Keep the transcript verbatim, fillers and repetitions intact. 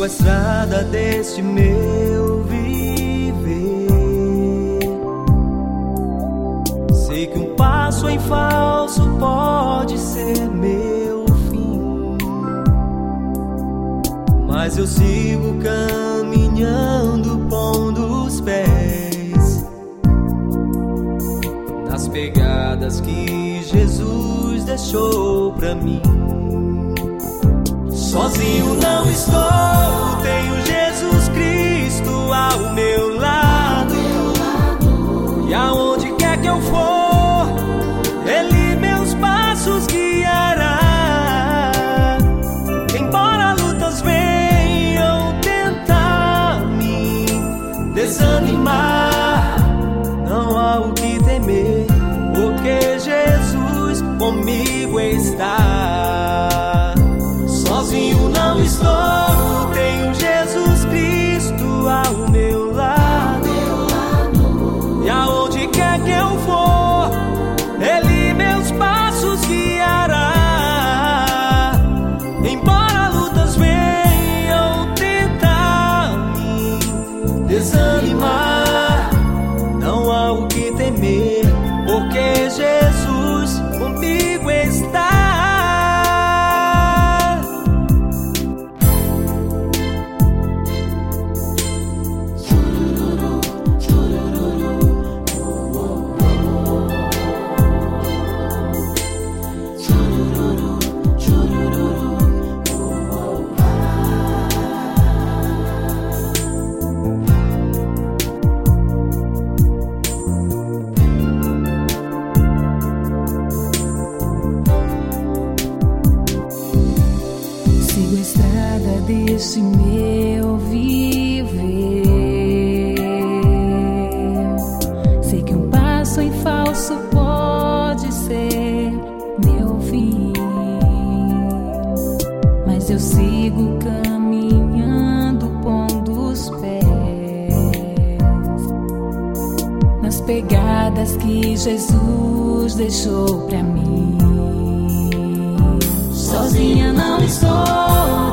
a estrada deste meu viver. Sei que um passo em falso pode ser meu fim, mas eu sigo caminhando, pondo os pés nas pegadas que Jesus deixou pra mim. Sozinho não estou, tenho Jesus Cristo ao meu lado, e aonde quer que eu for, Ele meus passos guiará. Embora lutas venham tentar me desanimar, não há o que temer, porque Jesus comigo está. Sozinho não estou, tenho Jesus Cristo ao meu lado, e aonde quer que eu for, Ele meus passos guiará. Embora lutas venham tentar me desanimar, não há o que temer, porque Jesus comigo está. Desse meu viver, sei que um passo em falso pode ser meu fim, mas eu sigo caminhando, pondo os pés nas pegadas que Jesus deixou pra mim. Sozinha não estou,